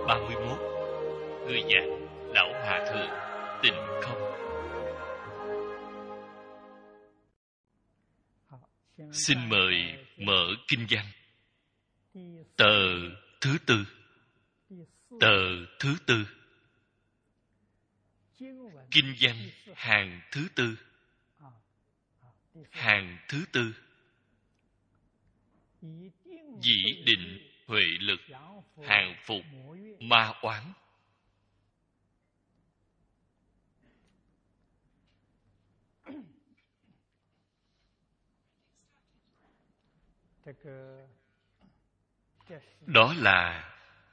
31. Người giảng Lão Hòa Thượng Tịnh Không. Xin mời mở kinh văn. Tờ thứ tư. Tờ thứ tư. Kinh văn hàng thứ tư. Hàng thứ tư. Dĩ định huệ lực hàng phục ma oán. Đó là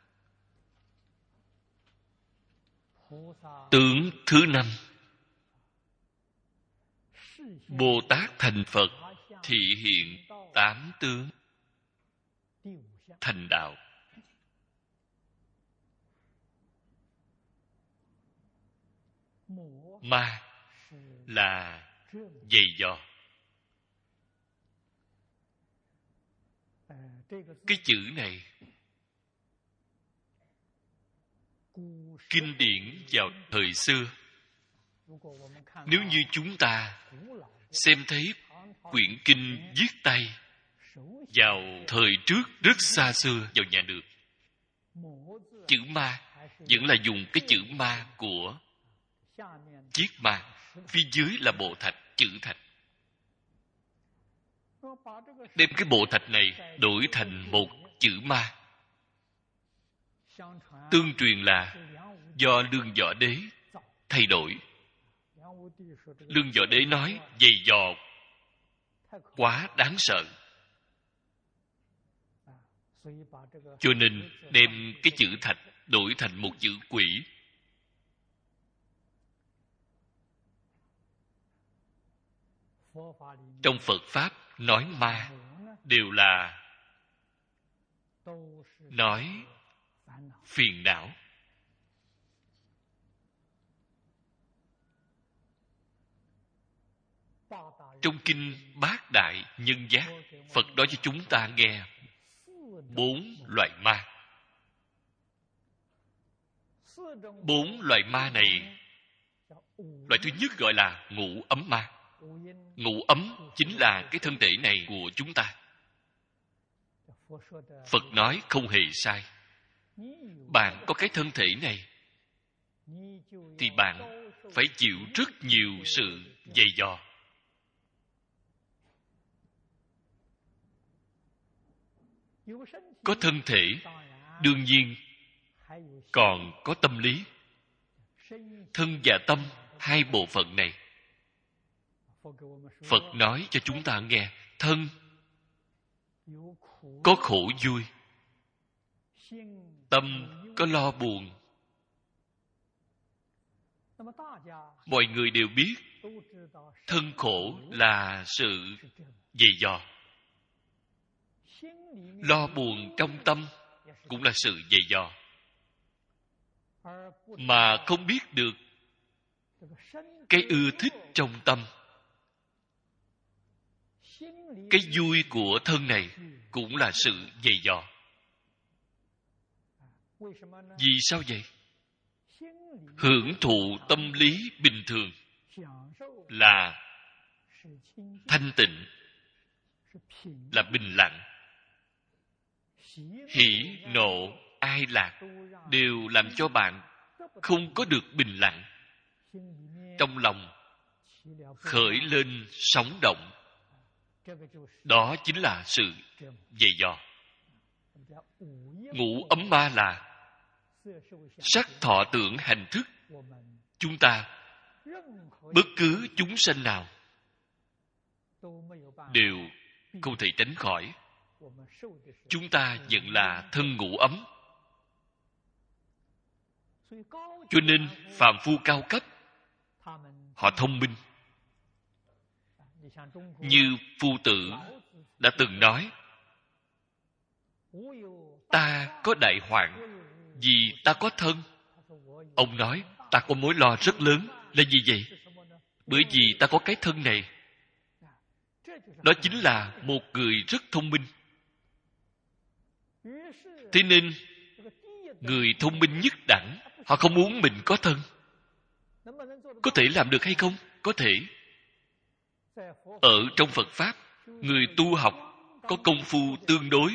tướng thứ năm. Bồ Tát thành Phật thị hiện 8 tướng thành đạo. Ma là dày dò. Cái chữ này kinh điển vào thời xưa. Nếu như chúng ta xem thấy quyển kinh viết tay vào thời trước rất xa xưa vào nhà Đường, chữ ma vẫn là dùng cái chữ ma của chiết ma, phía dưới là bộ thạch, chữ thạch. Đem cái bộ thạch này đổi thành một chữ ma. Tương truyền là do Lương Võ Đế thay đổi. Lương Võ Đế nói dày dò quá đáng sợ, cho nên đem cái chữ thạch đổi thành một chữ quỷ. Trong Phật Pháp nói ma đều là nói phiền não. Trong kinh Bát Đại Nhân Giác, Phật nói cho chúng ta nghe 4 loại ma. 4 loại ma này, loại thứ nhất gọi là ngũ ấm ma. Ngũ ấm chính là cái thân thể này của chúng ta. Phật nói không hề sai. Bạn có cái thân thể này thì bạn phải chịu rất nhiều sự dày dò. Có thân thể, đương nhiên còn có tâm lý. Thân và tâm, hai bộ phận này, Phật nói cho chúng ta nghe, thân có khổ vui, tâm có lo buồn. Mọi người đều biết thân khổ là sự dày dò, lo buồn trong tâm cũng là sự dày dò. Mà không biết được cái ưa thích trong tâm, cái vui của thân này cũng là sự dày dò. Vì sao vậy? Hưởng thụ tâm lý bình thường là thanh tịnh, là bình lặng. Hỉ, nộ, ai lạc đều làm cho bạn không có được bình lặng. Trong lòng khởi lên sóng động. Đó chính là sự dày dò. Ngũ ấm ma là sắc thọ tưởng hành thức. Chúng ta, bất cứ chúng sanh nào đều không thể tránh khỏi. Chúng ta vẫn là thân ngũ ấm. Cho nên phàm phu cao cấp, họ thông minh. Như Phu Tử đã từng nói, ta có đại hoạn vì ta có thân. Ông nói, ta có mối lo rất lớn. Là gì vậy? Bởi vì ta có cái thân này. Đó chính là một người rất thông minh. Thế nên người thông minh nhất đẳng, họ không muốn mình có thân. Có thể làm được hay không? Có thể. Ở trong Phật Pháp, người tu học có công phu tương đối.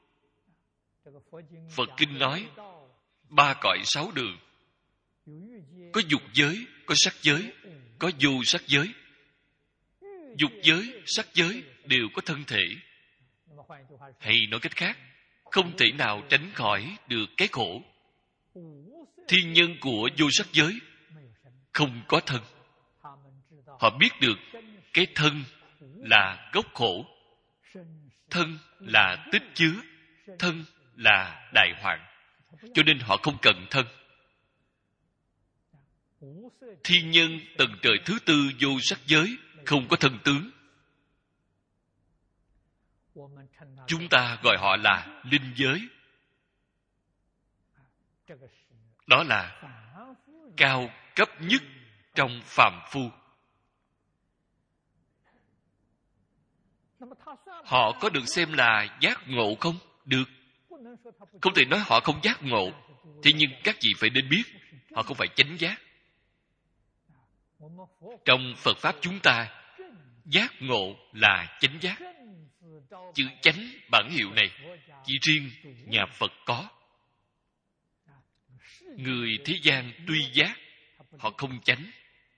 Phật Kinh nói 3 cõi 6 đường. Có dục giới, có sắc giới, có vô sắc giới. Dục giới, sắc giới đều có thân thể. Hay nói cách khác, không thể nào tránh khỏi được cái khổ. Thiên nhân của vô sắc giới không có thân. Họ biết được cái thân là gốc khổ, thân là tích chứa, thân là đại hoạn, cho nên họ không cần thân. Thiên nhân tầng trời thứ tư vô sắc giới không có thân tướng. Chúng ta gọi họ là linh giới. Đó là cao cấp nhất trong phàm phu. Họ có được xem là giác ngộ không? Được. Không thể nói họ không giác ngộ. Thế nhưng các vị phải nên biết, họ không phải chánh giác. Trong Phật Pháp chúng ta, giác ngộ là chánh giác. Chữ chánh bản hiệu này chỉ riêng nhà Phật có. Người thế gian tuy giác, họ không chánh.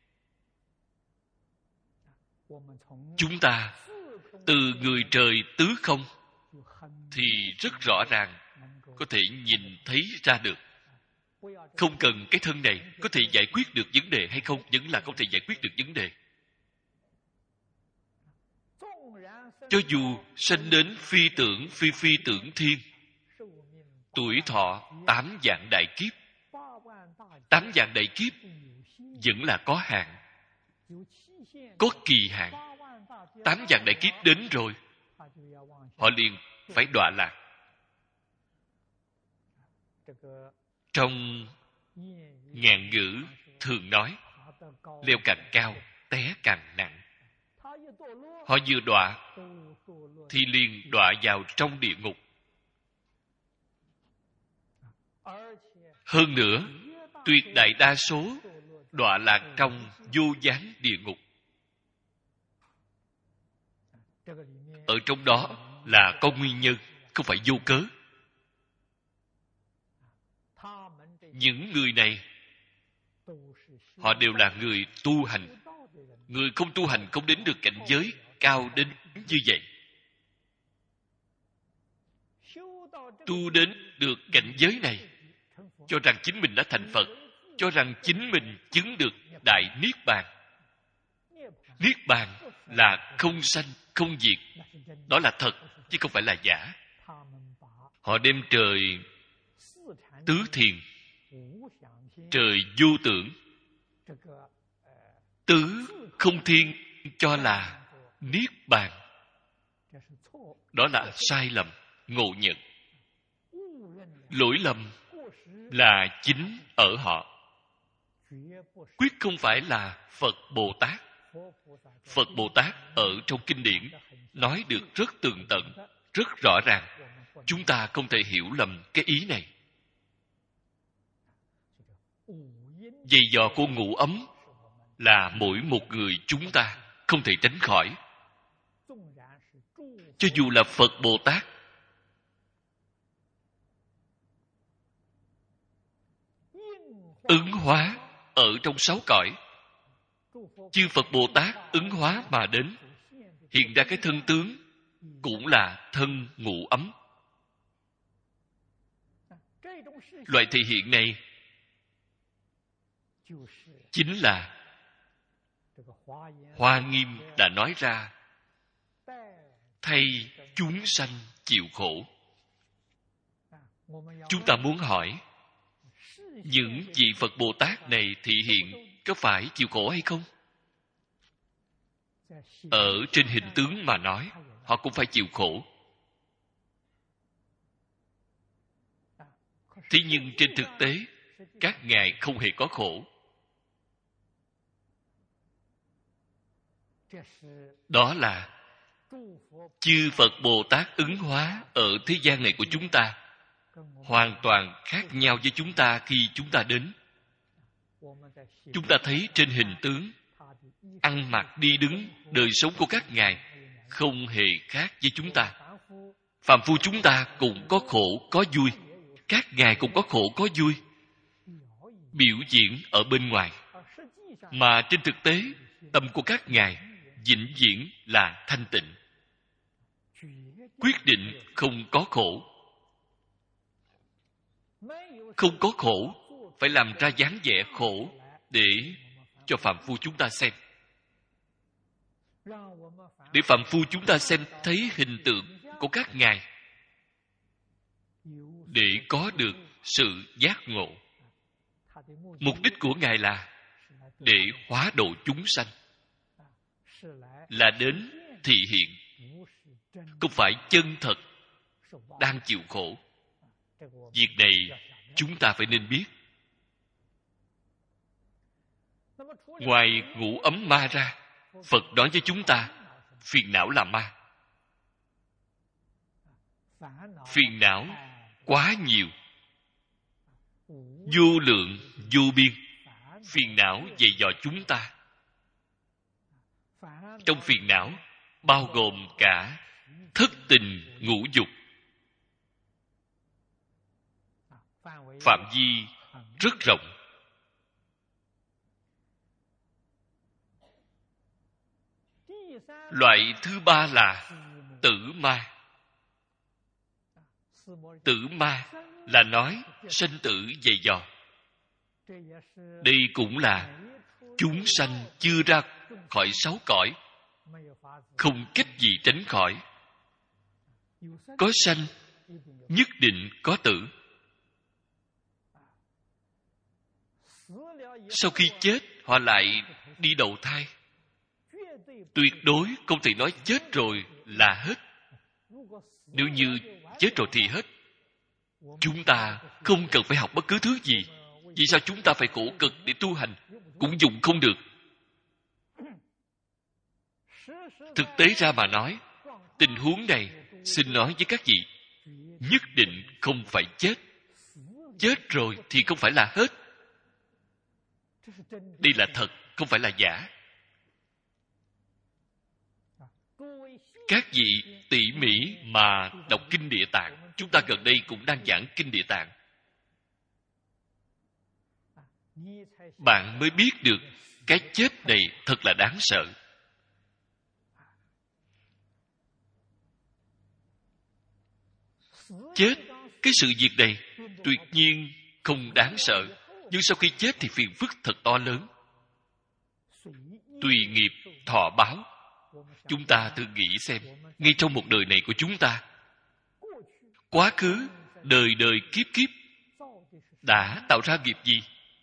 Chúng ta từ người trời tứ không thì rất rõ ràng có thể nhìn thấy ra được. Không cần cái thân này có thể giải quyết được vấn đề hay không, vẫn là không thể giải quyết được vấn đề. Cho dù sanh đến phi tưởng phi tưởng thiên, tuổi thọ 8 vạn đại kiếp, 8 vạn đại kiếp vẫn là có hạn, có kỳ hạn. 8 vạn đại kiếp đến rồi, họ liền phải đọa lạc. Trong ngạn ngữ thường nói, leo càng cao, té càng nặng. Họ vừa đọa thì liền đọa vào trong địa ngục. Hơn nữa, tuyệt đại đa số đọa lạc trong vô gián địa ngục. Ở trong đó là có nguyên nhân, không phải vô cớ. Những người này, họ đều là người tu hành. Người không tu hành không đến được cảnh giới cao đến như vậy. Tu đến được cảnh giới này, cho rằng chính mình đã thành Phật, cho rằng chính mình chứng được đại Niết Bàn. Niết Bàn là không sanh, không diệt. Đó là thật, chứ không phải là giả. Họ đem trời tứ thiền, trời vô tưởng, tứ không thiên cho là Niết Bàn. Đó là sai lầm, ngộ nhận. Lỗi lầm là chính ở họ, quyết không phải là Phật Bồ Tát. Phật Bồ Tát ở trong kinh điển nói được rất tường tận, rất rõ ràng. Chúng ta không thể hiểu lầm cái ý này. Dày dò của ngũ ấm là mỗi một người chúng ta không thể tránh khỏi. Cho dù là Phật Bồ Tát, ứng hóa ở trong 6 cõi, chư Phật Bồ Tát ứng hóa mà đến, hiện ra cái thân tướng cũng là thân ngũ ấm. Loại thể hiện này chính là Hoa Nghiêm đã nói ra, thay chúng sanh chịu khổ. Chúng ta muốn hỏi, những vị Phật Bồ Tát này thị hiện có phải chịu khổ hay không? Ở trên hình tướng mà nói, họ cũng phải chịu khổ. Thế nhưng trên thực tế, các ngài không hề có khổ. Đó là chư Phật Bồ Tát ứng hóa ở thế gian này của chúng ta, hoàn toàn khác nhau với chúng ta khi chúng ta đến. Chúng ta thấy trên hình tướng, ăn mặc đi đứng, đời sống của các ngài không hề khác với chúng ta. Phàm phu chúng ta cũng có khổ có vui, các ngài cũng có khổ có vui, biểu diễn ở bên ngoài, mà trên thực tế tâm của các ngài vĩnh viễn là thanh tịnh, quyết định không có khổ. Không có khổ, phải làm ra dáng vẻ khổ để cho phàm phu chúng ta xem, để phàm phu chúng ta xem thấy hình tượng của các ngài, để có được sự giác ngộ. Mục đích của ngài là để hóa độ chúng sanh, là đến thị hiện, không phải chân thật đang chịu khổ. Việc này chúng ta phải nên biết. Ngoài ngũ ấm ma ra, Phật nói với chúng ta, phiền não là ma. Phiền não quá nhiều, vô lượng vô biên. Phiền não dày dò chúng ta. Trong phiền não bao gồm cả thất tình ngũ dục, phạm vi rất rộng. Loại thứ ba là tử ma. Tử ma là nói sanh tử dày dò. Đây cũng là chúng sanh chưa ra khỏi sáu cõi, không cách gì tránh khỏi. Có sanh, nhất định có tử. Sau khi chết, họ lại đi đầu thai. Tuyệt đối không thể nói chết rồi là hết. Nếu như chết rồi thì hết, chúng ta không cần phải học bất cứ thứ gì. Vì sao chúng ta phải khổ cực để tu hành? Cũng dùng không được. Thực tế ra mà nói, tình huống này, xin nói với các vị, nhất định không phải chết. Chết rồi thì không phải là hết. Đây là thật, không phải là giả. Các vị tỉ mỉ mà đọc Kinh Địa Tạng. Chúng ta gần đây cũng đang giảng Kinh Địa Tạng. Bạn mới biết được cái chết này thật là đáng sợ. Chết, cái sự việc này tuyệt nhiên không đáng sợ. Nhưng sau khi chết thì phiền phức thật to lớn. Tùy nghiệp thọ báo. Chúng ta thử nghĩ xem, ngay trong một đời này của chúng ta, quá khứ, đời đời kiếp kiếp đã tạo ra nghiệp gì?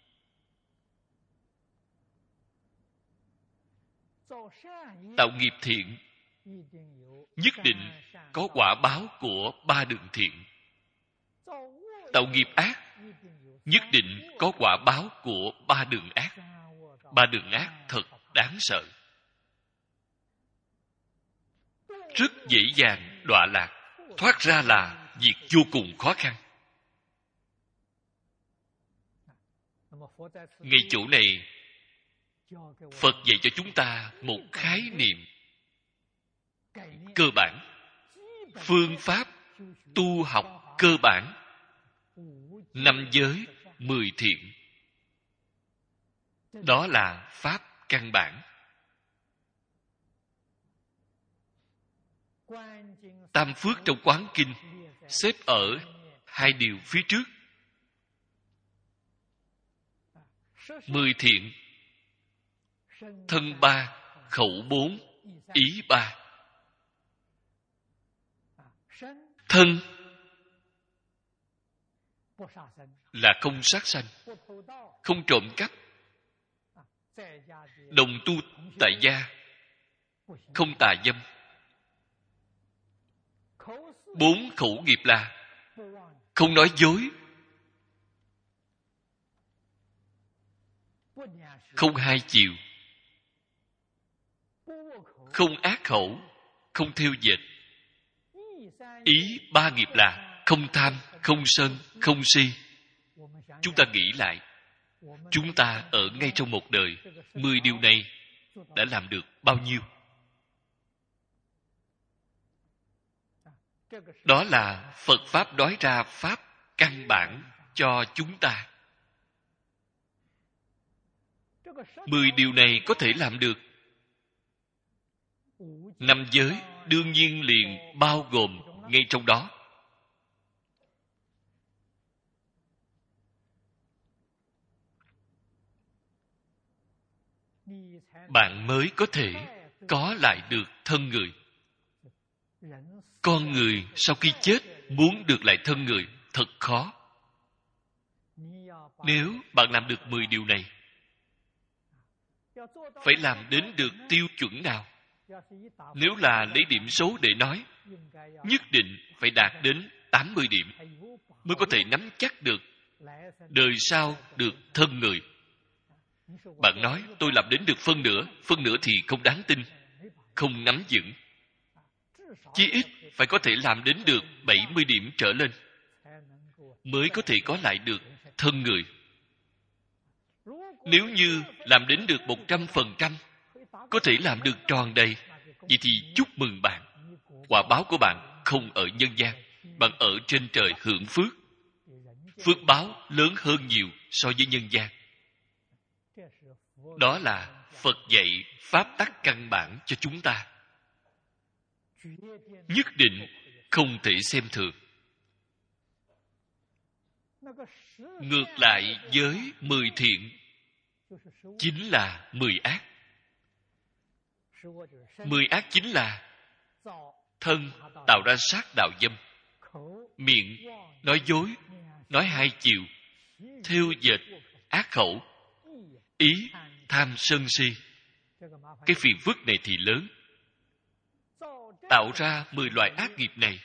Tạo nghiệp thiện, nhất định có quả báo của ba đường thiện. Tạo nghiệp ác, nhất định có quả báo của ba đường ác. Ba đường ác thật đáng sợ. Rất dễ dàng đọa lạc, thoát ra là việc vô cùng khó khăn. Ngay chỗ này, Phật dạy cho chúng ta một khái niệm cơ bản, phương pháp tu học cơ bản, 5 giới 10 thiện. Đó là pháp căn bản. Tam phước trong Quán Kinh xếp ở 2 điều phía trước. 10 thiện, thân 3, khẩu 4, ý 3. Thân là không sát sanh, không trộm cắp, đồng tu tại gia, không tà dâm. 4 khẩu nghiệp là không nói dối, không hai chiều, không ác khẩu, không thêu dệt. Ý 3 nghiệp là không tham, không sân, không si. Chúng ta nghĩ lại, chúng ta ở ngay trong một đời, 10 điều này đã làm được bao nhiêu? Đó là Phật Pháp nói ra Pháp căn bản cho chúng ta. 10 điều này có thể làm được. 5 giới đương nhiên liền bao gồm ngay trong đó. Bạn mới có thể có lại được thân người. Con người sau khi chết muốn được lại thân người thật khó. Nếu bạn làm được 10 điều này, phải làm đến được tiêu chuẩn nào? Nếu là lấy điểm số để nói, nhất định phải đạt đến 80 điểm mới có thể nắm chắc được đời sau được thân người. Bạn nói tôi làm đến được phân nửa thì không đáng tin, không nắm vững. Chí ít phải có thể làm đến được 70 điểm trở lên mới có thể có lại được thân người. Nếu như làm đến được 100%, có thể làm được tròn đầy, vậy thì chúc mừng bạn. Quả báo của bạn không ở nhân gian, bạn ở trên trời hưởng phước. Phước báo lớn hơn nhiều so với nhân gian. Đó là Phật dạy pháp tắc căn bản cho chúng ta. Nhất định không thể xem thường. Ngược lại với 10 thiện chính là 10 ác. 10 ác chính là thân tạo ra sát đạo dâm, miệng nói dối, nói hai chiều, thêu dệt ác khẩu, ý tham sân si. Cái phiền phức này thì lớn. Tạo ra 10 loại ác nghiệp này,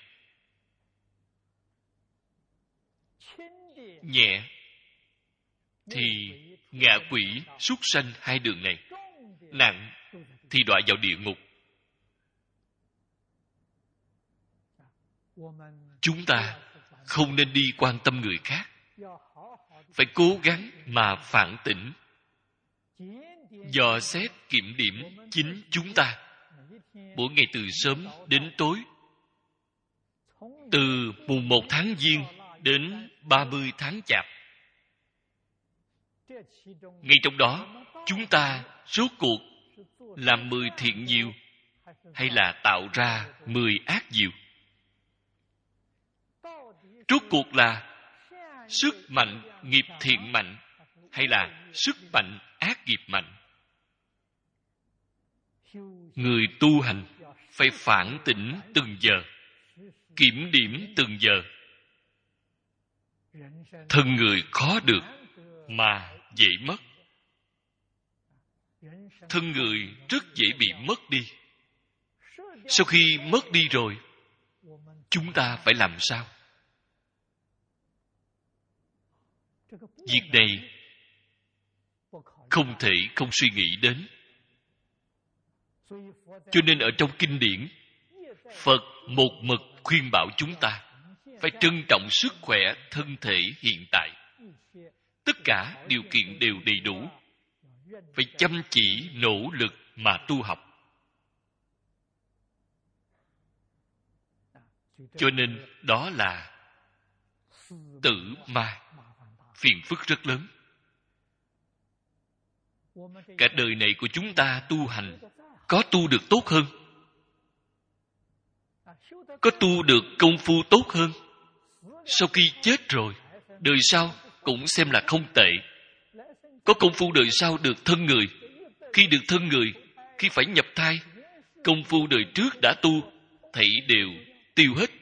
nhẹ thì ngạ quỷ súc sanh hai đường này, nặng thì đọa vào địa ngục. Chúng ta không nên đi quan tâm người khác, phải cố gắng mà phản tỉnh, dò xét kiểm điểm chính chúng ta. Mỗi ngày từ sớm đến tối, từ mùng 1 tháng Giêng đến 30 tháng Chạp, ngay trong đó chúng ta rốt cuộc làm 10 thiện nhiều hay là tạo ra 10 ác nhiều? Rốt cuộc là sức mạnh nghiệp thiện mạnh hay là sức mạnh ác nghiệp mạnh? Người tu hành phải phản tỉnh từng giờ, kiểm điểm từng giờ. Thân người khó được mà dễ mất. Thân người rất dễ bị mất đi. Sau khi mất đi rồi, chúng ta phải làm sao? Việc này không thể không suy nghĩ đến. Cho nên ở trong kinh điển, Phật một mực khuyên bảo chúng ta phải trân trọng sức khỏe thân thể hiện tại. Tất cả điều kiện đều đầy đủ. Phải chăm chỉ nỗ lực mà tu học. Cho nên đó là tử ma, phiền phức rất lớn. Cả đời này của chúng ta tu hành, có tu được tốt hơn, có tu được công phu tốt hơn, sau khi chết rồi, đời sau cũng xem là không tệ. Có công phu đời sau được thân người. Khi được thân người, khi phải nhập thai, công phu đời trước đã tu, thảy đều tiêu hết,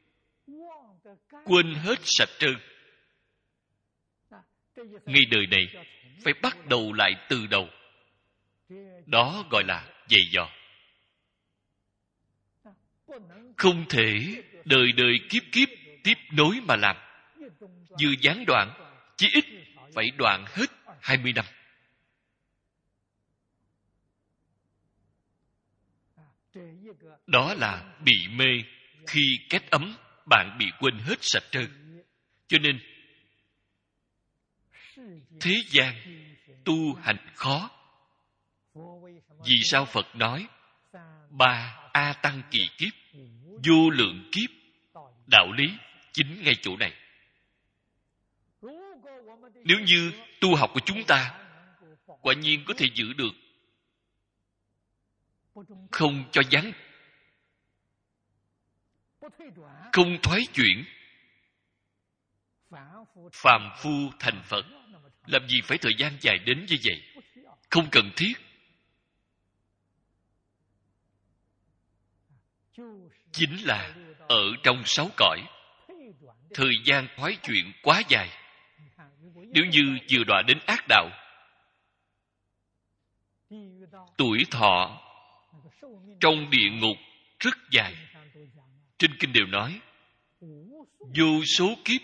quên hết sạch trơn. Ngay đời này phải bắt đầu lại từ đầu. Đó gọi là dày dò. Không thể đời đời kiếp kiếp tiếp nối mà làm. Vừa gián đoạn, chí ít phải đoạn hết 20 năm. Đó là bị mê. Khi kết ấm, bạn bị quên hết sạch trơn. Cho nên thế gian tu hành khó. Vì sao Phật nói 3 A Tăng kỳ kiếp, vô lượng kiếp? Đạo lý chính ngay chỗ này. Nếu như tu học của chúng ta quả nhiên có thể giữ được, không cho vắng, không thoái chuyển, phàm phu thành Phật, làm gì phải thời gian dài đến như vậy? Không cần thiết. Chính là ở trong 6 cõi, thời gian thoái chuyển quá dài. Nếu như vừa đọa đến ác đạo, tuổi thọ trong địa ngục rất dài. Trên kinh đều nói vô số kiếp.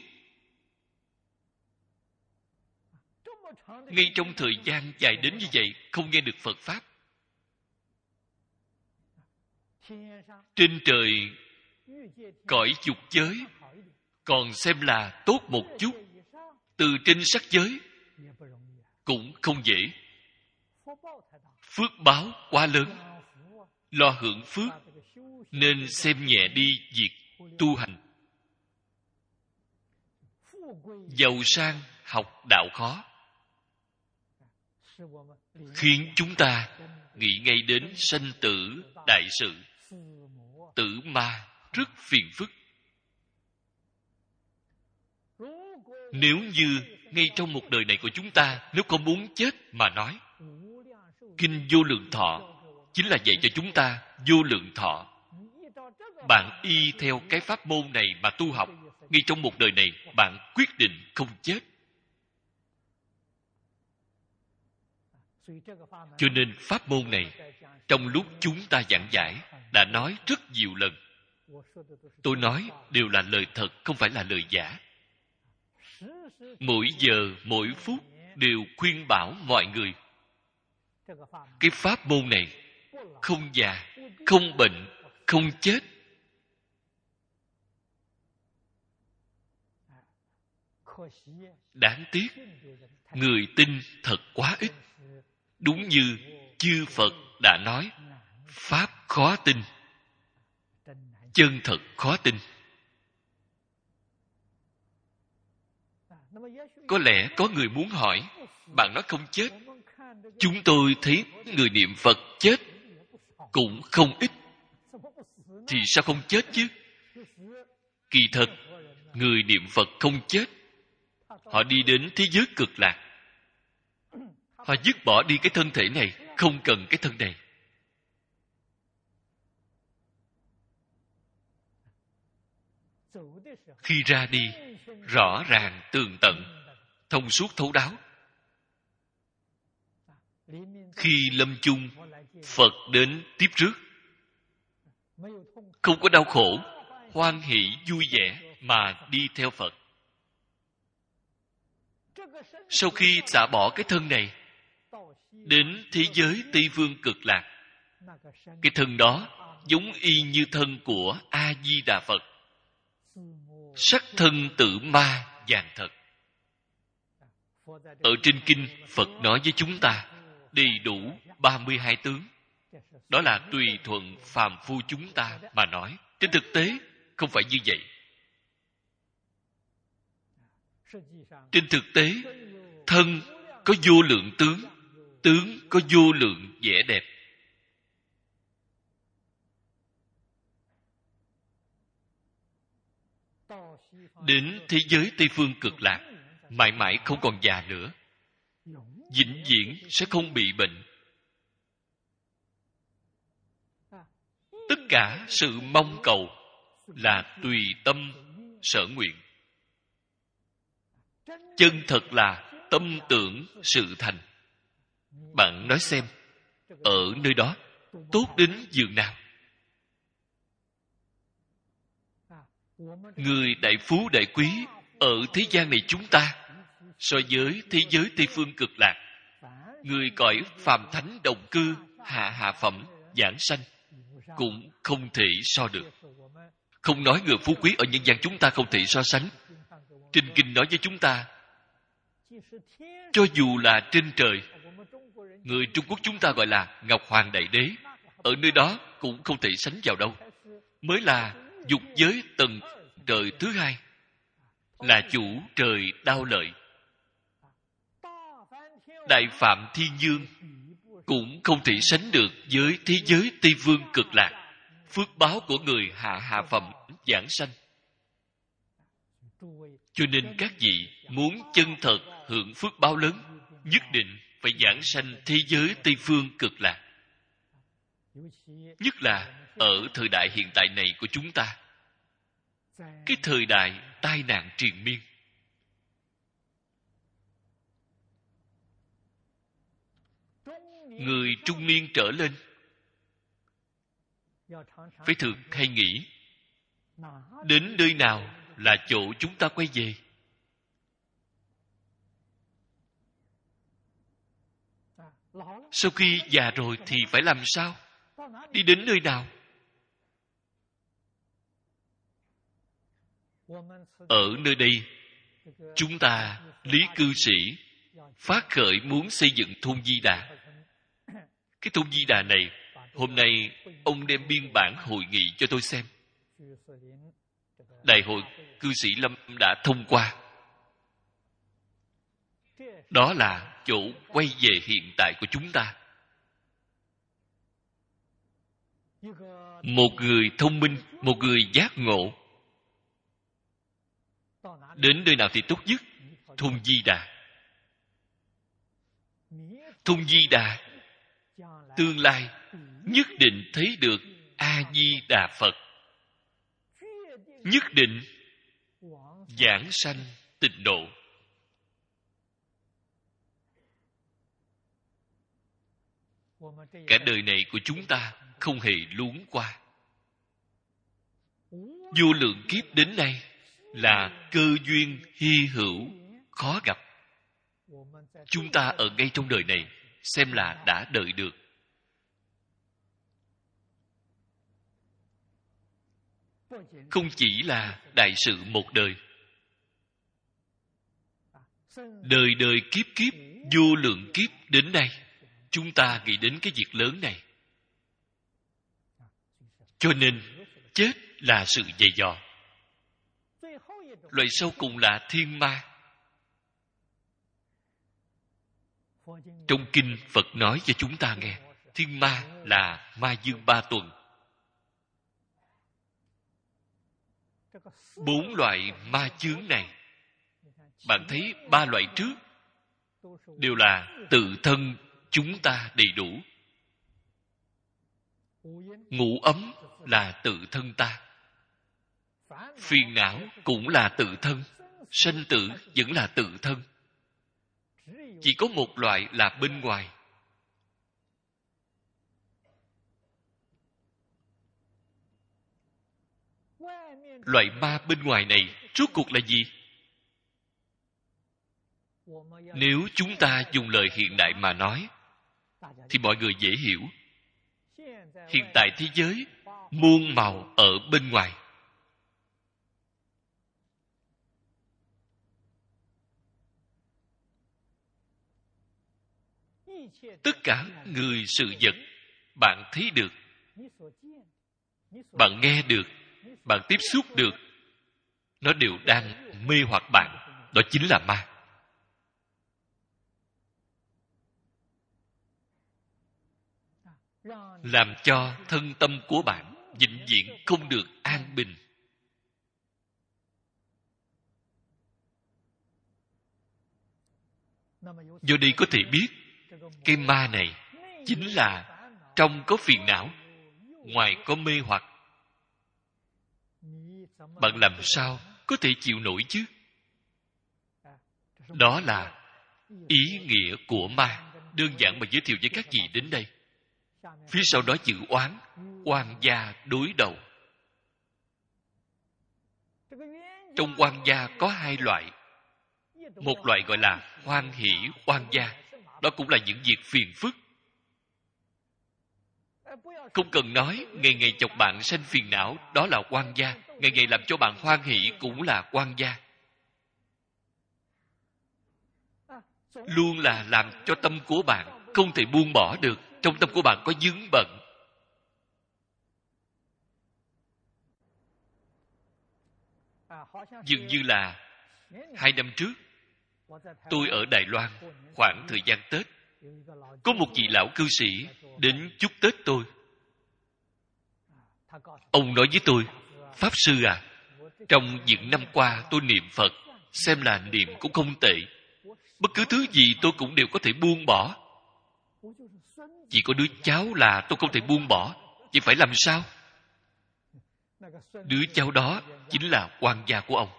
Ngay trong thời gian dài đến như vậy, không nghe được Phật Pháp. Trên trời, cõi dục giới còn xem là tốt một chút, từ trên sắc giới cũng không dễ. Phước báo quá lớn, lo hưởng phước, nên xem nhẹ đi việc tu hành. Giàu sang học đạo khó, khiến chúng ta nghĩ ngay đến sanh tử đại sự, tử ma rất phiền phức. Nếu như ngay trong một đời này của chúng ta, nếu không muốn chết mà nói, kinh Vô Lượng Thọ chính là dạy cho chúng ta vô lượng thọ. Bạn y theo cái pháp môn này mà tu học, ngay trong một đời này bạn quyết định không chết. Cho nên pháp môn này trong lúc chúng ta giảng giải đã nói rất nhiều lần. Tôi nói đều là lời thật, không phải là lời giả. Mỗi giờ mỗi phút đều khuyên bảo mọi người. Cái pháp môn này không già, không bệnh, không chết. Đáng tiếc, người tin thật quá ít. Đúng như chư Phật đã nói, pháp khó tin, chân thật khó tin. Có lẽ có người muốn hỏi, bạn nói không chết, chúng tôi thấy người niệm Phật chết cũng không ít, thì sao không chết chứ? Kỳ thật, người niệm Phật không chết, họ đi đến thế giới cực lạc. Họ dứt bỏ đi cái thân thể này, không cần cái thân này. Khi ra đi, rõ ràng tường tận, thông suốt thấu đáo. Khi lâm chung, Phật đến tiếp rước. Không có đau khổ, hoan hỷ vui vẻ mà đi theo Phật. Sau khi xả bỏ cái thân này, đến thế giới Tây Phương Cực Lạc, cái thân đó giống y như thân của A Di Đà Phật, sắc thân tử ma vàng thật. Ở trên kinh, Phật nói với chúng ta đầy đủ 32 tướng. Đó là tùy thuận phàm phu chúng ta mà nói. Trên thực tế không phải như vậy. Trên thực tế, thân có vô lượng tướng, tướng có vô lượng vẻ đẹp. Đến thế giới Tây Phương Cực Lạc, mãi mãi không còn già nữa, vĩnh viễn sẽ không bị bệnh. Tất cả sự mong cầu là tùy tâm sở nguyện. Chân thật là tâm tưởng sự thành. Bạn nói xem, ở nơi đó tốt đến giường nào? Người đại phú đại quý ở thế gian này chúng ta, so với thế giới Tây Phương Cực Lạc, người cõi phàm thánh đồng cư hạ phẩm giảng sanh cũng không thể so được. Không nói người phú quý ở nhân gian chúng ta không thể so sánh. Trên kinh nói với chúng ta, cho dù là trên trời, người Trung Quốc chúng ta gọi là Ngọc Hoàng Đại Đế, ở nơi đó cũng không thể sánh vào đâu. Mới là dục giới tầng trời thứ hai, là chủ trời đao lợi. Đại Phạm Thiên Dương cũng không thể sánh được với thế giới Tây Phương Cực Lạc, phước báo của người hạ phẩm giảng sanh. Cho nên các vị muốn chân thật hưởng phước báo lớn, nhất định phải giảng sanh thế giới Tây Phương Cực Lạc. Nhất là ở thời đại hiện tại này của chúng ta, cái thời đại tai nạn triền miên. Người trung niên trở lên phải thường hay nghĩ, đến nơi nào là chỗ chúng ta quay về. Sau khi già rồi thì phải làm sao? Đi đến nơi nào? Ở nơi đây, chúng ta Lý cư sĩ phát khởi muốn xây dựng thôn Di Đà. Cái thôn Di Đà này, hôm nay ông đem biên bản hội nghị cho tôi xem. Đại hội cư sĩ Lâm đã thông qua. Đó là chỗ quay về hiện tại của chúng ta. Một người thông minh, một người giác ngộ, đến nơi nào thì tốt nhất? Thôn Di Đà. Thôn Di Đà, tương lai nhất định thấy được A Di Đà Phật, nhất định giảng sanh tịnh độ. Cả đời này của chúng ta không hề luống qua. Vô lượng kiếp đến nay là cơ duyên hy hữu, khó gặp. Chúng ta ở ngay trong đời này xem là đã đợi được. Không chỉ là đại sự một đời, đời đời kiếp kiếp, vô lượng kiếp đến nay, chúng ta nghĩ đến cái việc lớn này. Cho nên chết là sự dày dò. Loại sau cùng là thiên ma. Trong kinh Phật nói cho chúng ta nghe, thiên ma là ma dương 3 tuần. 4 loại ma chướng này, bạn thấy 3 loại trước đều là tự thân chúng ta đầy đủ. Ngũ ấm là tự thân ta. Phiền não cũng là tự thân. Sanh tử vẫn là tự thân. Chỉ có một loại là bên ngoài. Loại ma bên ngoài này rốt cuộc là gì? Nếu chúng ta dùng lời hiện đại mà nói thì mọi người dễ hiểu. Hiện tại thế giới muôn màu ở bên ngoài. Tất cả người sự vật bạn thấy được, bạn nghe được, bạn tiếp xúc được, nó đều đang mê hoặc bạn. Đó chính là ma. Làm cho thân tâm của bạn vĩnh viễn không được an bình. Do đây có thể biết, cái ma này chính là trong có phiền não, ngoài có mê hoặc. Bạn làm sao có thể chịu nổi chứ? Đó là ý nghĩa của ma. Đơn giản mà giới thiệu với các vị đến đây. Phía sau đó chữ oán, oan gia đối đầu. Trong oan gia có 2 loại. Một loại gọi là hoan hỷ oan gia. Đó cũng là những việc phiền phức. Không cần nói, ngày ngày chọc bạn sanh phiền não, đó là oan gia. Ngày ngày làm cho bạn hoan hỷ cũng là oan gia. luôn là làm cho tâm của bạn không thể buông bỏ được. Trong tâm của bạn có vướng bận. Dường như là 2 năm trước, tôi ở Đài Loan khoảng thời gian Tết, có một vị lão cư sĩ đến chúc Tết tôi. Ông nói với tôi, Pháp Sư à, trong những năm qua tôi niệm Phật, xem là niệm cũng không tệ. Bất cứ thứ gì tôi cũng đều có thể buông bỏ. Chỉ có đứa cháu là tôi không thể buông bỏ. Vậy phải làm sao? Đứa cháu đó chính là quan gia của ông.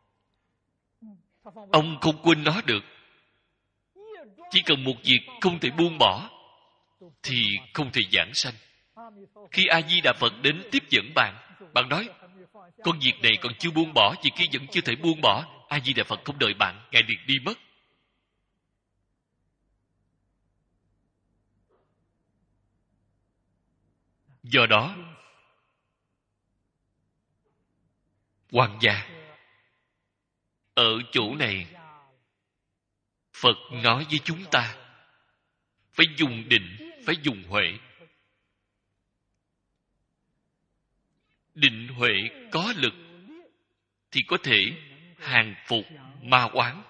Ông không quên nó được. Chỉ cần một việc không thể buông bỏ thì không thể giảng sanh. Khi A Di Đà Phật đến tiếp dẫn bạn, bạn nói con việc này còn chưa buông bỏ, việc kia vẫn chưa thể buông bỏ. A Di Đà Phật không đợi bạn, Ngài liền đi mất. Do đó, quan gia ở chỗ này, Phật nói với chúng ta phải dùng định, phải dùng huệ. Định huệ có lực thì có thể hàng phục ma oán.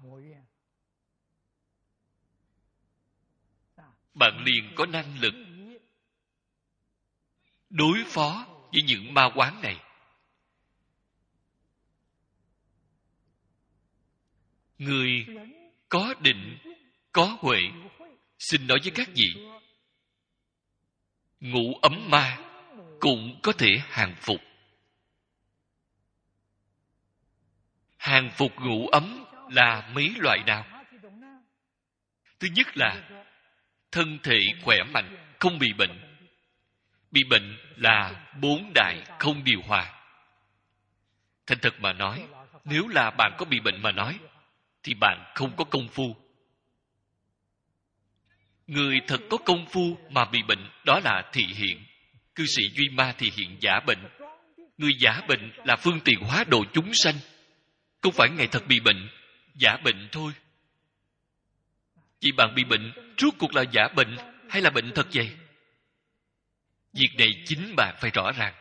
Bạn liền có năng lực đối phó với những ma oán này. Người có định, có huệ, xin nói với các vị, ngũ ấm ma cũng có thể hàng phục. Hàng phục ngũ ấm là mấy loại nào? Thứ nhất là thân thể khỏe mạnh, không bị bệnh. Bị bệnh là 4 đại không điều hòa. Thành thật mà nói, nếu là bạn có bị bệnh mà nói, thì bạn không có công phu. Người thật có công phu mà bị bệnh, đó là thị hiện. Cư sĩ Duy Ma thị hiện giả bệnh. Người giả bệnh là phương tiện hóa độ chúng sanh. Không phải Ngài thật bị bệnh, giả bệnh thôi. Vì bạn bị bệnh, rốt cuộc là giả bệnh hay là bệnh thật vậy? Việc này chính bạn phải rõ ràng.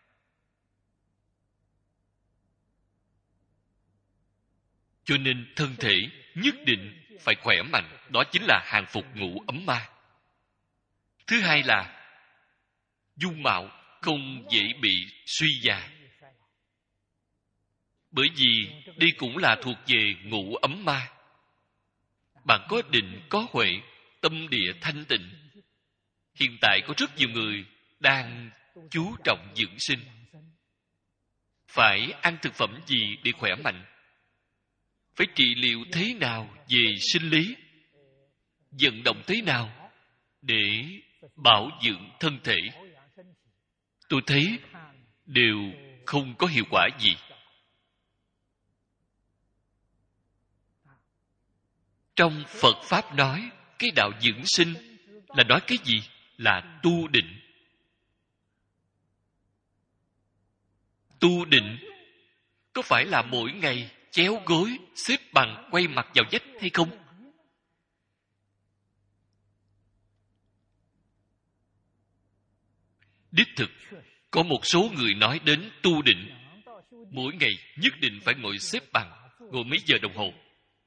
Cho nên thân thể nhất định phải khỏe mạnh. Đó chính là hàng phục ngũ ấm ma. Thứ hai là dung mạo không dễ bị suy già. Bởi vì đây cũng là thuộc về ngũ ấm ma. Bạn có định, có huệ, tâm địa thanh tịnh. Hiện tại có rất nhiều người đang chú trọng dưỡng sinh. Phải ăn thực phẩm gì để khỏe mạnh? Phải trị liệu thế nào về sinh lý? Vận động thế nào để bảo dưỡng thân thể? Tôi thấy đều không có hiệu quả gì. Trong Phật Pháp nói, cái đạo dưỡng sinh là nói cái gì? Là tu định. Tu định có phải là mỗi ngày chéo gối, xếp bằng, quay mặt vào vách hay không? Đích thực, có một số người nói đến tu định, mỗi ngày nhất định phải ngồi xếp bằng, ngồi mấy giờ đồng hồ.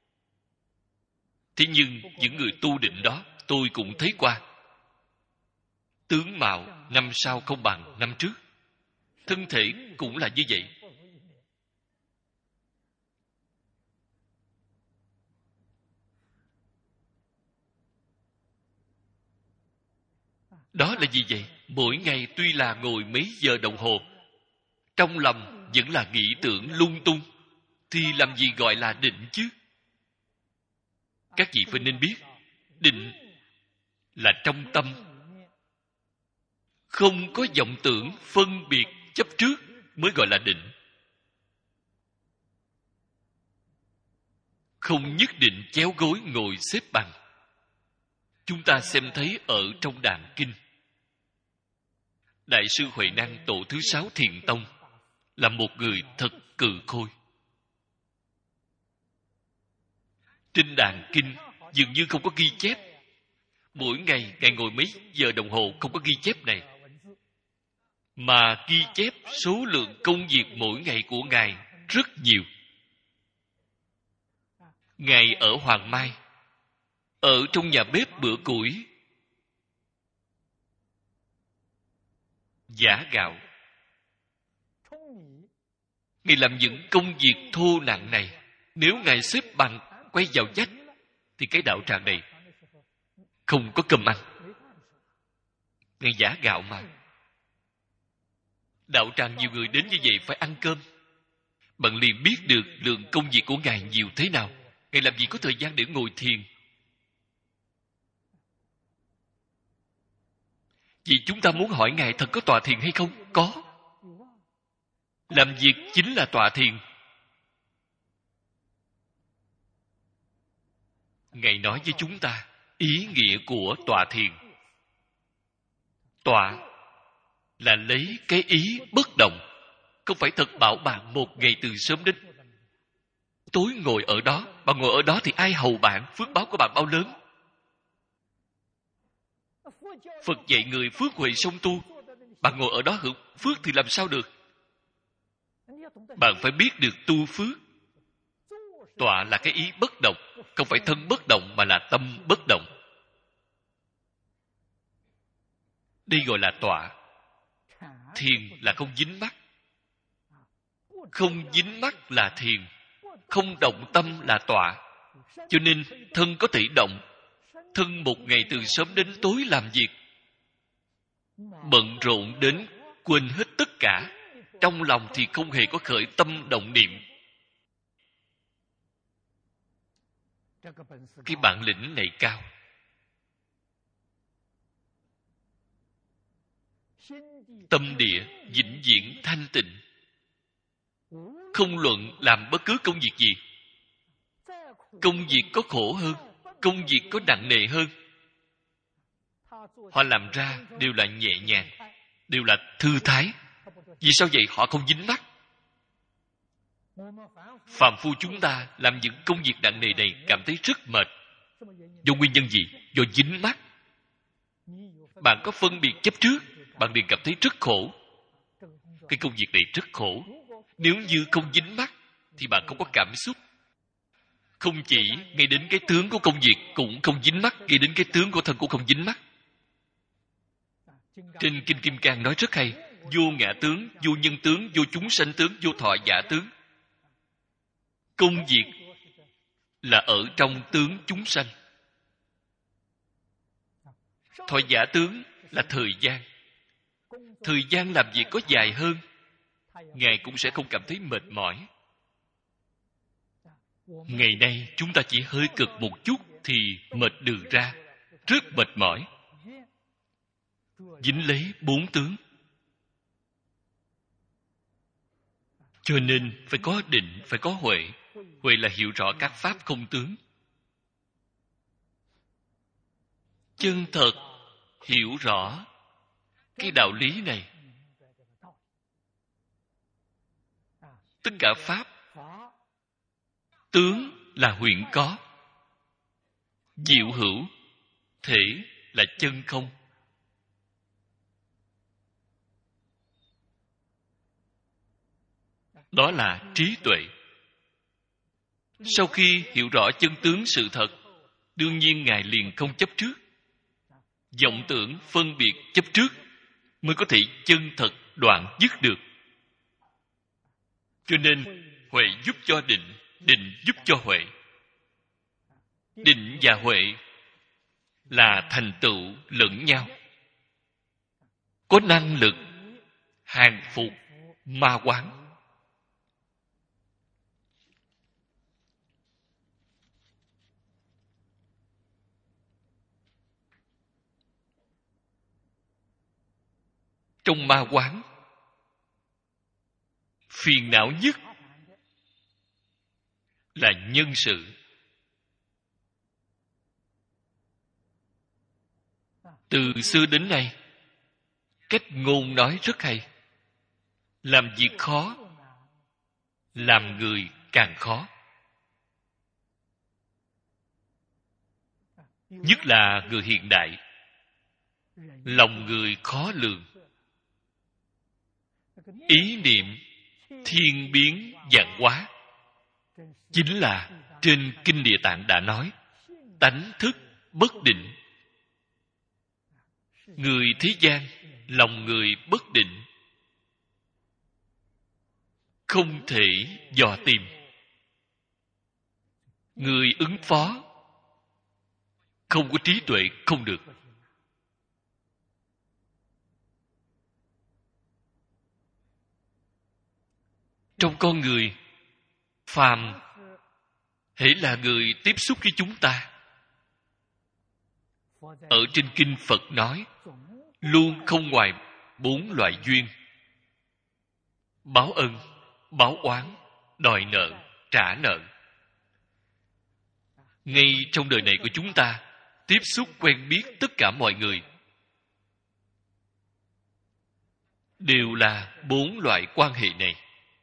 Thế nhưng, những người tu định đó, tôi cũng thấy qua. Tướng mạo năm sau không bằng năm trước. Thân thể cũng là như vậy. Đó là gì vậy? Mỗi ngày tuy là ngồi mấy giờ đồng hồ, trong lòng vẫn là nghĩ tưởng lung tung, thì làm gì gọi là định chứ? Các vị phải nên biết, định là trong tâm, không có vọng tưởng phân biệt chấp trước mới gọi là định. Không nhất định chéo gối ngồi xếp bằng. Chúng ta xem thấy ở trong Đàn Kinh, Đại sư Huệ Năng tổ thứ 6 Thiền Tông là một người thật cừ khôi. Trên đàn kinh dường như không có ghi chép. Mỗi ngày Ngài ngồi mấy giờ đồng hồ không có ghi chép này, mà ghi chép số lượng công việc mỗi ngày của Ngài rất nhiều. Ngài ở Hoàng Mai, ở trong nhà bếp bữa củi, giã gạo. Ngài làm những công việc thô nặng này. Nếu Ngài xếp bằng quay vào vách, thì cái đạo tràng này không có cơm ăn. Ngài giã gạo mà. Đạo tràng nhiều người đến như vậy phải ăn cơm. Bạn liền biết được lượng công việc của Ngài nhiều thế nào. Ngài làm gì có thời gian để ngồi thiền. Vì chúng ta muốn hỏi Ngài thật có tọa thiền hay không? Có. Làm việc chính là tọa thiền. Ngài nói với chúng ta ý nghĩa của tọa thiền. Tọa là lấy cái ý bất động. Không phải thật bảo bạn một ngày từ sớm đến tối ngồi ở đó. Bạn ngồi ở đó thì ai hầu bạn? Phước báo của bạn bao lớn? Phật dạy người phước huệ song tu. Bạn ngồi ở đó hưởng phước thì làm sao được? Bạn phải biết được tu phước. Tọa là cái ý bất động. Không phải thân bất động mà là tâm bất động. Đây gọi là tọa. Thiền là không dính mắc. Không dính mắc là thiền. Không động tâm là tọa. Cho nên thân có thể động. Thân một ngày từ sớm đến tối làm việc, bận rộn đến quên hết tất cả. Trong lòng thì không hề có khởi tâm động niệm. Cái bản lĩnh này cao. Tâm địa vĩnh viễn thanh tịnh. Không luận làm bất cứ công việc gì. Công việc có khổ hơn, công việc có nặng nề hơn, họ làm ra đều là nhẹ nhàng, đều là thư thái. Vì sao vậy? Họ không dính mắc. Phàm phu chúng ta làm những công việc nặng nề này cảm thấy rất mệt. Do nguyên nhân gì? Do dính mắc. Bạn có phân biệt chấp trước, bạn liền cảm thấy rất khổ. Cái công việc này rất khổ. Nếu như không dính mắc thì bạn không có cảm xúc. Không chỉ ngay đến cái tướng của công việc cũng không dính mắc, ngay đến cái tướng của thân cũng không dính mắc. Trên Kinh Kim Cang nói rất hay. Vô ngã tướng, vô nhân tướng, vô chúng sanh tướng, vô thọ giả tướng. Công việc là ở trong tướng chúng sanh. Thọ giả tướng là thời gian. Thời gian làm việc có dài hơn, Ngài cũng sẽ không cảm thấy mệt mỏi. Ngày nay chúng ta chỉ hơi cực một chút thì mệt đường ra, rất mệt mỏi. Dính lấy 4 tướng. Cho nên phải có định, phải có huệ. Huệ là hiểu rõ các pháp không tướng. Chân thật hiểu rõ cái đạo lý này. Tất cả pháp tướng là huyễn có, diệu hữu, thể là chân không. Đó là trí tuệ. Sau khi hiểu rõ chân tướng sự thật, đương nhiên Ngài liền không chấp trước. Vọng tưởng phân biệt chấp trước mới có thể chân thật đoạn dứt được. Cho nên huệ giúp cho định, định giúp cho huệ. Định và huệ là thành tựu lẫn nhau, có năng lực hàng phục ma quán. Trong ma quán, phiền não nhất là nhân sự. Từ xưa đến nay, cách ngôn nói rất hay. Làm việc khó, làm người càng khó. nhất là người hiện đại, lòng người khó lường, ý niệm thiên biến vạn hóa. Chính là trên Kinh Địa Tạng đã nói, tánh thức bất định. Người thế gian, lòng người bất định, không thể dò tìm. Người ứng phó không có trí tuệ không được. Trong con người phàm, hễ là người tiếp xúc với chúng ta, ở trên kinh Phật nói, luôn không ngoài 4 loại duyên: báo ân, báo oán, đòi nợ, trả nợ. Ngay trong đời này của chúng ta, tiếp xúc quen biết tất cả mọi người đều là 4 loại quan hệ này.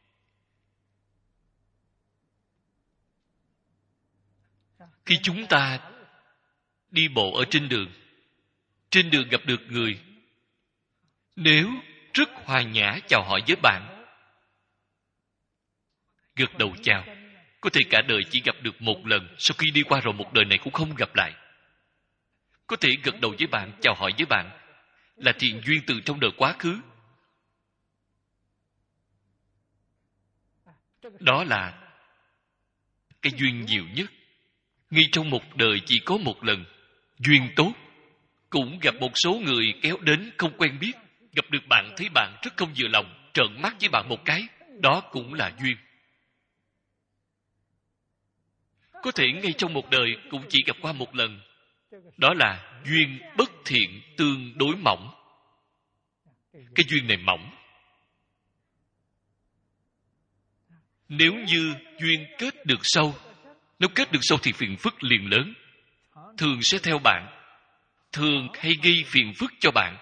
Khi chúng ta đi bộ ở trên đường gặp được người, nếu rất hòa nhã chào hỏi với bạn, gật đầu chào, có thể cả đời chỉ gặp được một lần, sau khi đi qua rồi một đời này cũng không gặp lại. Có thể gật đầu với bạn, chào hỏi với bạn, là thiện duyên từ trong đời quá khứ. Đó là cái duyên nhiều nhất. Ngay trong một đời chỉ có một lần, duyên tốt. Cũng gặp một số người kéo đến không quen biết, gặp được bạn thấy bạn rất không vừa lòng, trợn mắt với bạn một cái, đó cũng là duyên. Có thể ngay trong một đời cũng chỉ gặp qua một lần, đó là duyên bất thiện tương đối mỏng. Cái duyên này mỏng. Nếu như duyên kết được sâu, nếu kết được sâu thì phiền phức liền lớn, thường sẽ theo bạn, thường hay gây phiền phức cho bạn.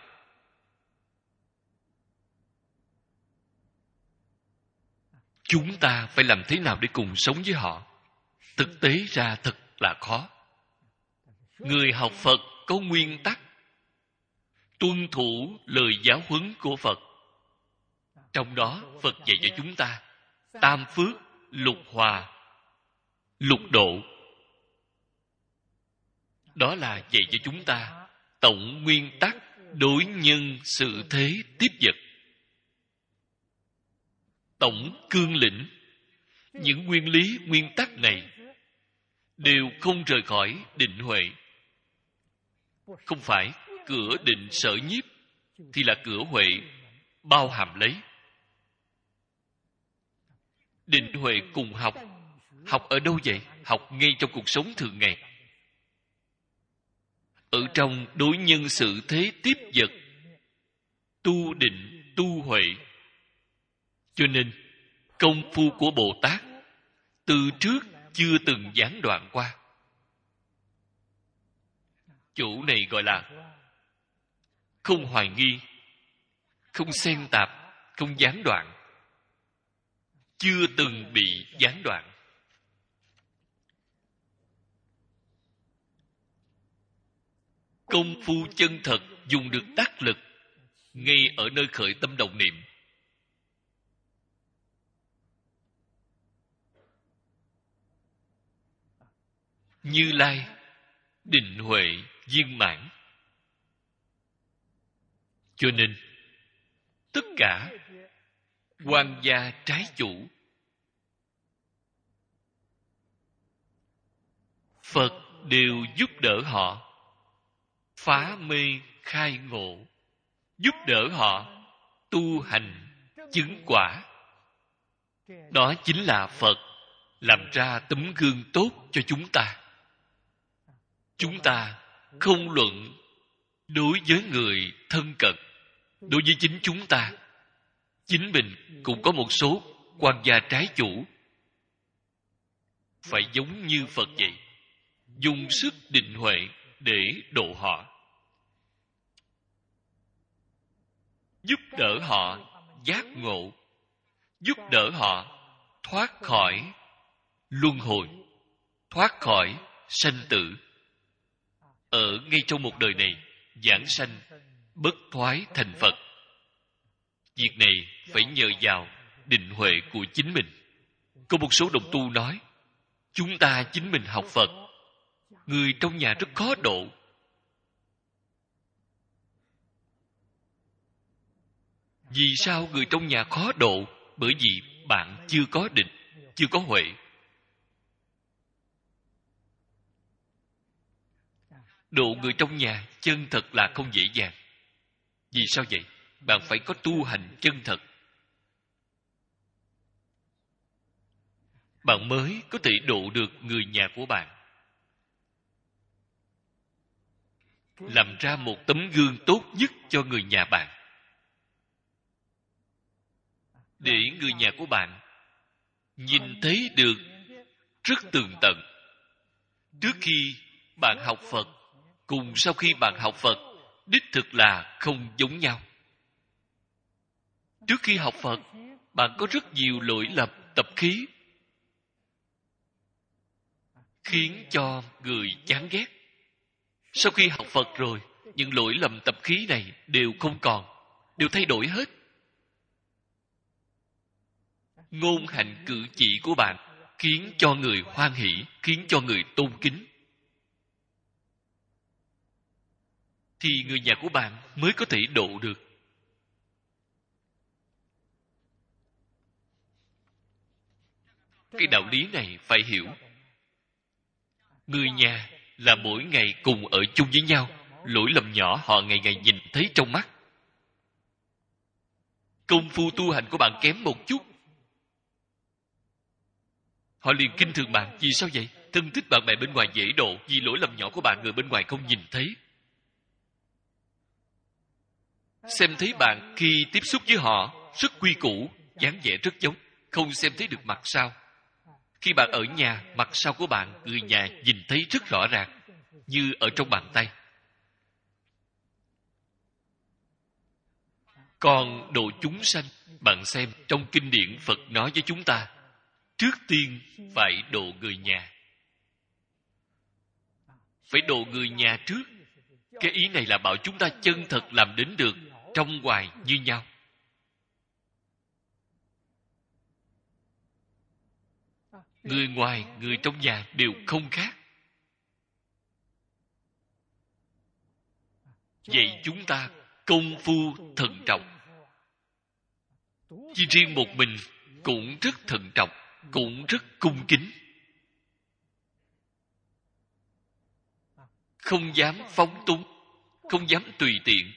Chúng ta phải làm thế nào để cùng sống với họ? Thực tế ra thật là khó. Người học Phật có nguyên tắc, tuân thủ lời giáo huấn của Phật. Trong đó Phật dạy cho chúng ta tam phước, lục hòa, lục độ. Đó là dạy cho chúng ta tổng nguyên tắc đối nhân sự thế tiếp vật. Tổng cương lĩnh. Những nguyên lý, nguyên tắc này đều không rời khỏi định huệ. Không phải cửa định sở nhiếp, thì là cửa huệ bao hàm lấy. Định huệ cùng học. Học ở đâu vậy? Học ngay trong cuộc sống thường ngày. Ở trong đối nhân sự thế tiếp vật, tu định, tu huệ. Cho nên, công phu của Bồ Tát từ trước chưa từng gián đoạn qua. Chỗ này gọi là không hoài nghi, không xen tạp, không gián đoạn. Chưa từng bị gián đoạn. Công phu chân thật dùng được đắc lực ngay ở nơi khởi tâm động niệm. Như Lai định huệ viên mãn. Cho nên tất cả quan gia trái chủ, Phật đều giúp đỡ họ phá mê khai ngộ, giúp đỡ họ tu hành chứng quả. Đó chính là Phật làm ra tấm gương tốt cho chúng ta. Chúng ta không luận đối với người thân cận, đối với chính chúng ta, chính mình cũng có một số quan gia trái chủ. Phải giống như Phật vậy, dùng sức định huệ để độ họ, giúp đỡ họ giác ngộ, giúp đỡ họ thoát khỏi luân hồi, thoát khỏi sanh tử. ở ngay trong một đời này giảng sanh bất thoái thành Phật. Việc này phải nhờ vào định huệ của chính mình. Có một số đồng tu nói, chúng ta chính mình học Phật, người trong nhà rất khó độ. Vì sao người trong nhà khó độ? Bởi vì bạn chưa có định, chưa có huệ. Độ người trong nhà chân thật là không dễ dàng. Vì sao vậy? Bạn phải có tu hành chân thật, bạn mới có thể độ được người nhà của bạn. Làm ra một tấm gương tốt nhất cho người nhà bạn, để người nhà của bạn nhìn thấy được rất tường tận. Trước khi bạn học Phật cùng sau khi bạn học Phật đích thực là không giống nhau. Trước khi học Phật, bạn có rất nhiều lỗi lầm tập khí, khiến cho người chán ghét. Sau khi học Phật rồi, những lỗi lầm tập khí này đều không còn, đều thay đổi hết. Ngôn hành cử chỉ của bạn khiến cho người hoan hỷ, khiến cho người tôn kính, thì người nhà của bạn mới có thể độ được. Cái đạo lý này phải hiểu. Người nhà là mỗi ngày cùng ở chung với nhau, lỗi lầm nhỏ họ ngày ngày nhìn thấy trong mắt. Công phu tu hành của bạn kém một chút, họ liền kinh thường bạn. Vì sao vậy? Thân thích bạn bè bên ngoài dễ độ, vì lỗi lầm nhỏ của bạn người bên ngoài không nhìn thấy. Xem thấy bạn khi tiếp xúc với họ rất quy củ, dáng vẻ rất giống, không xem thấy được mặt sau. Khi bạn ở nhà, mặt sau của bạn người nhà nhìn thấy rất rõ ràng, như ở trong bàn tay. Còn độ chúng sanh, bạn xem trong kinh điển Phật nói với chúng ta, trước tiên phải độ người nhà. Phải độ người nhà trước. Cái ý này là bảo chúng ta chân thật làm đến được trong ngoài như nhau. Người ngoài, người trong nhà đều không khác. Vậy chúng ta công phu thận trọng. Chỉ riêng một mình cũng rất thận trọng, cũng rất cung kính. Không dám phóng túng, không dám tùy tiện.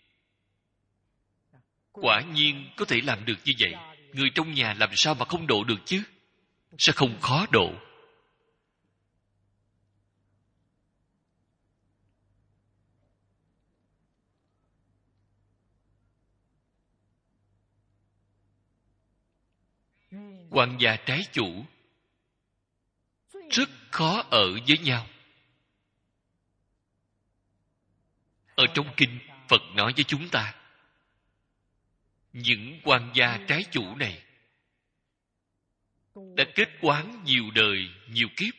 Quả nhiên có thể làm được như vậy. Người trong nhà làm sao mà không độ được chứ? Sẽ không khó độ. Quan gia trái chủ rất khó ở với nhau. Ở trong kinh, Phật nói với chúng ta, những quan gia trái chủ này đã kết oán nhiều đời, nhiều kiếp.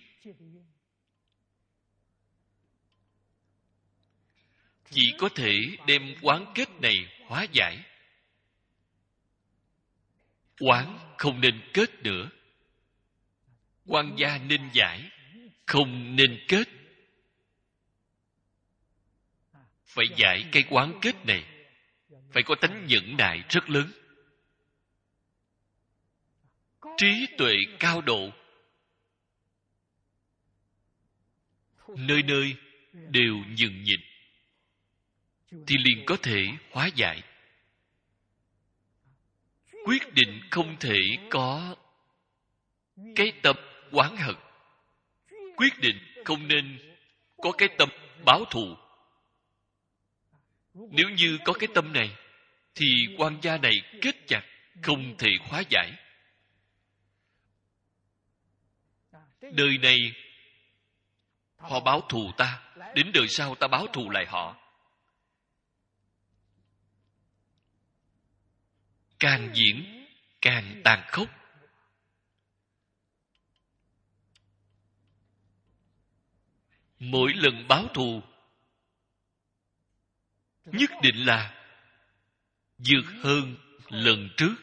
Chỉ có thể đem oán kết này hóa giải. Oán không nên kết nữa. Quan gia nên giải, không nên kết. Phải giải cái oán kết này, phải có tánh nhẫn nại rất lớn, trí tuệ cao độ, nơi nơi đều nhường nhịn, thì liền có thể hóa giải. Quyết định không thể có cái tâm oán hận. Quyết định không nên có cái tâm báo thù. Nếu như có cái tâm này, thì quan gia này kết chặt, không thể hóa giải. Đời này họ báo thù ta, đến đời sau ta báo thù lại họ. Càng diễn càng tàn khốc. Mỗi lần báo thù nhất định là vượt hơn lần trước.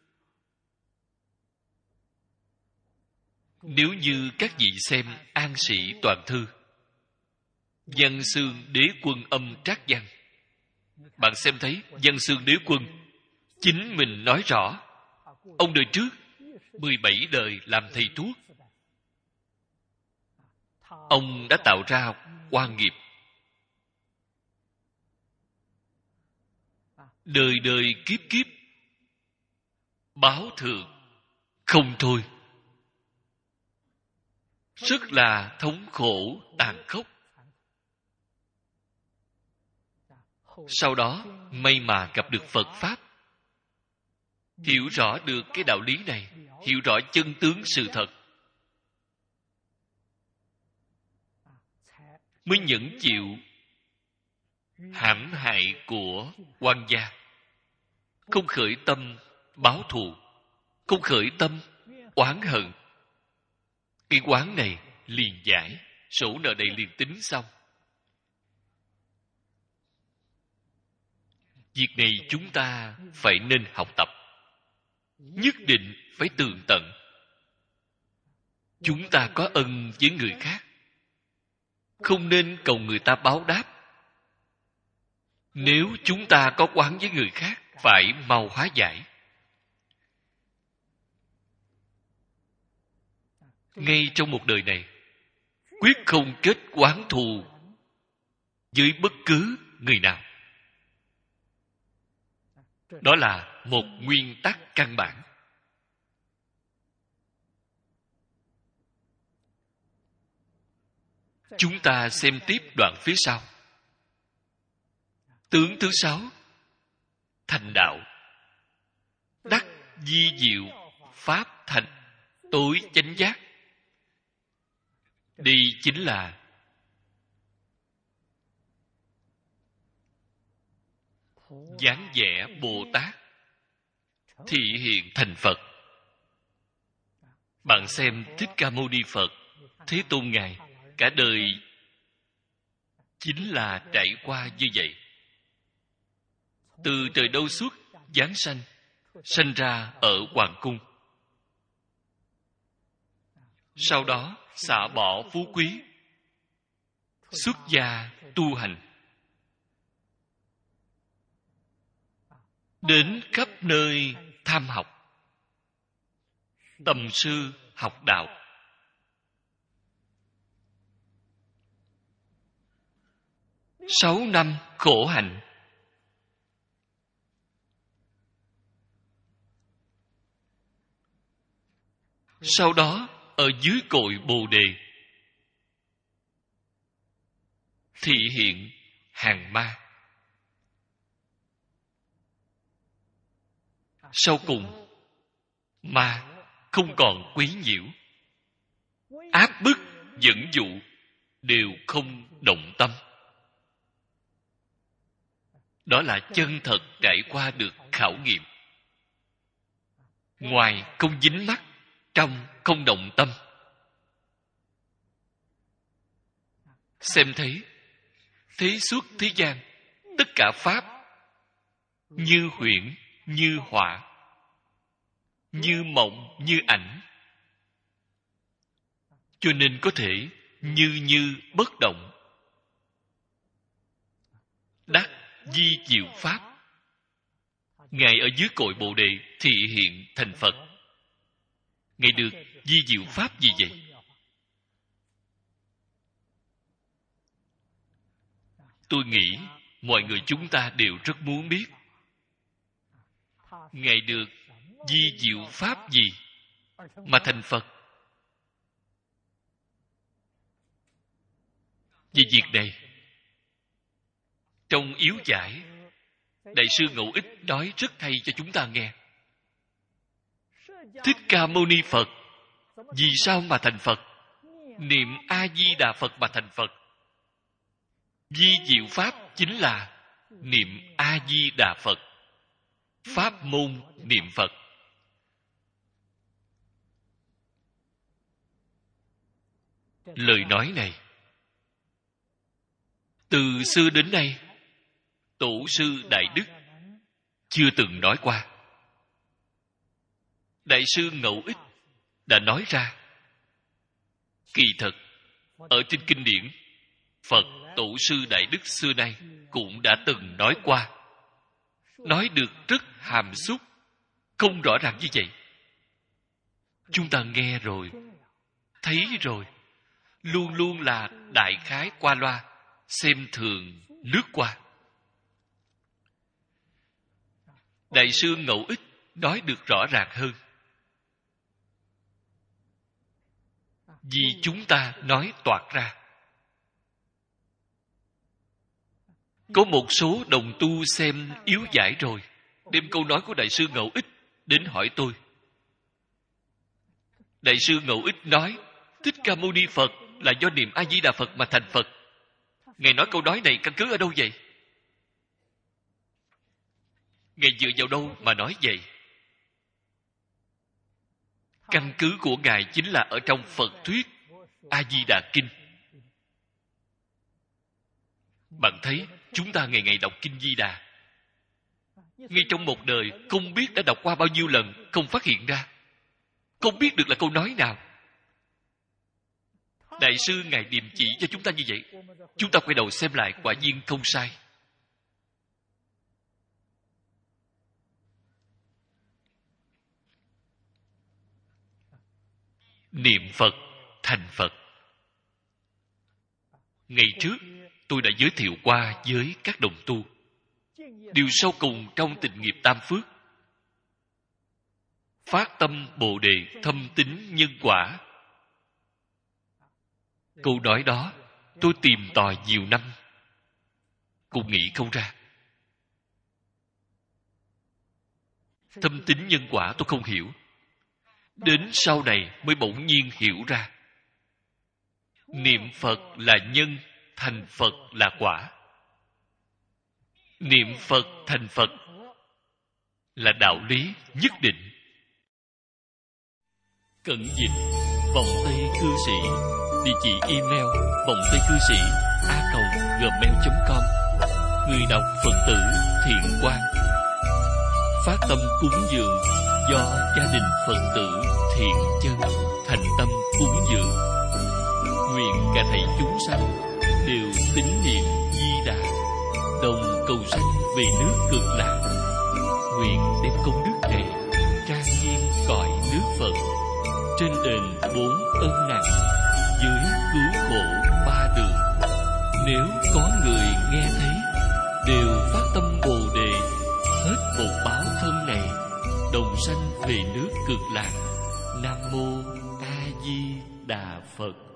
Nếu như các vị xem An Sĩ Toàn Thư, Văn Xương Đế Quân Âm Trác Văn, bạn xem thấy Văn Xương Đế Quân chính mình nói rõ, ông đời trước 17 đời làm thầy thuốc, ông đã tạo ra oan nghiệp, đời đời kiếp kiếp báo thượng không thôi, rất là thống khổ tàn khốc. Sau đó may mà gặp được Phật Pháp, hiểu rõ được cái đạo lý này, hiểu rõ chân tướng sự thật, mới nhẫn chịu hãm hại của quan gia, không khởi tâm báo thù, không khởi tâm oán hận. Cái oán này liền giải, sổ nợ này liền tính xong. Việc này chúng ta phải nên học tập, nhất định phải tường tận. Chúng ta có ân với người khác, không nên cầu người ta báo đáp. Nếu chúng ta có oán với người khác, phải mau hóa giải. Ngay trong một đời này, quyết không kết oán thù với bất cứ người nào. Đó là một nguyên tắc căn bản. Chúng ta xem tiếp đoạn phía sau. Tướng thứ 6, thành đạo. Đắc di diệu pháp thành, tối chánh giác. Đây chính là dáng vẻ Bồ Tát thị hiện thành Phật. Bạn xem Thích Ca Mâu Ni Phật, Thế Tôn Ngài cả đời chính là trải qua như vậy. Từ trời đâu xuất, giáng sanh, sanh ra ở hoàng cung. Sau đó xả bỏ phú quý, xuất gia tu hành, đến khắp nơi tham học, tầm sư học đạo. Sáu năm khổ hạnh, sau đó ở dưới cội Bồ Đề thị hiện hàng ma. Sau cùng ma không còn quấy nhiễu, áp bức dẫn dụ đều không động tâm. Đó là chân thật trải qua được khảo nghiệm. Ngoài không dính mắc, trong không động tâm. Xem thấy thế suốt thế gian, tất cả pháp như huyễn, như họa, như mộng, như ảnh, cho nên có thể như bất động. Đắc di diệu pháp. Ngài ở dưới cội Bồ Đề thị hiện thành Phật. Ngài được di diệu pháp gì vậy? Tôi nghĩ mọi người chúng ta đều rất muốn biết Ngài được di diệu pháp gì mà thành Phật. Về việc này, trong yếu giải, Đại sư Ngẫu Ích nói rất hay cho chúng ta nghe. Thích Ca Mâu Ni Phật vì sao mà thành Phật? Niệm A Di Đà Phật mà thành Phật. Di diệu pháp chính là niệm A Di Đà Phật, pháp môn niệm Phật. Lời nói này từ xưa đến nay Tổ sư Đại Đức chưa từng nói qua. Đại sư Ngẫu Ích đã nói ra. Kỳ thật, ở trên kinh điển, Phật Tổ sư Đại Đức xưa nay cũng đã từng nói qua. Nói được rất hàm xúc, không rõ ràng như vậy. Chúng ta nghe rồi, thấy rồi, luôn luôn là đại khái qua loa, xem thường, lướt qua. Đại sư Ngẫu Ích nói được rõ ràng hơn. Vì chúng ta nói toạc ra. Có một số đồng tu xem yếu giải rồi, đem câu nói của Đại sư Ngẫu Ích đến hỏi tôi. Đại sư Ngẫu Ích nói, Thích Ca Mâu Ni Phật là do niệm A Di Đà Phật mà thành Phật. Ngài nói câu nói này căn cứ ở đâu vậy? Ngài dựa vào đâu mà nói vậy? Căn cứ của Ngài chính là ở trong Phật thuyết A Di Đà Kinh. Bạn thấy chúng ta ngày ngày đọc Kinh Di Đà, ngay trong một đời không biết đã đọc qua bao nhiêu lần, không phát hiện ra, không biết được là câu nói nào. Đại sư Ngài điềm chỉ cho chúng ta như vậy, chúng ta quay đầu xem lại, quả nhiên không sai. Niệm Phật thành Phật. Ngày trước tôi đã giới thiệu qua với các đồng tu. Điều sau cùng trong tịnh nghiệp tam phước, phát tâm Bồ Đề thâm tín nhân quả. Câu nói đó tôi tìm tòi nhiều năm, cũng nghĩ không ra. Thâm tín nhân quả tôi không hiểu, đến sau này mới bỗng nhiên hiểu ra. Niệm Phật là nhân, thành Phật là quả. Niệm Phật thành Phật là đạo lý nhất định. Cận dịch vọng tây cư sĩ, địa chỉ email vongtaicư sĩ@gmail.com. Người đọc Phật tử Thiện Quang. Phát tâm cúng dường do gia đình Phật tử Thiện Chân thành tâm cúng dường. Nguyện cả thảy chúng sanh đều tín niệm Di Đà, đồng cầu sanh về nước Cực Lạc. Nguyện đem công đức này trang nghiêm cõi nước Phật, trên đền 4 ân nặng, dưới cứu khổ 3 đường. Nếu có người nghe thấy, đều phát tâm Bồ Đề, hết một báo thân này, đồng sanh về nước Cực Lạc. Nam mô A Di Đà Phật.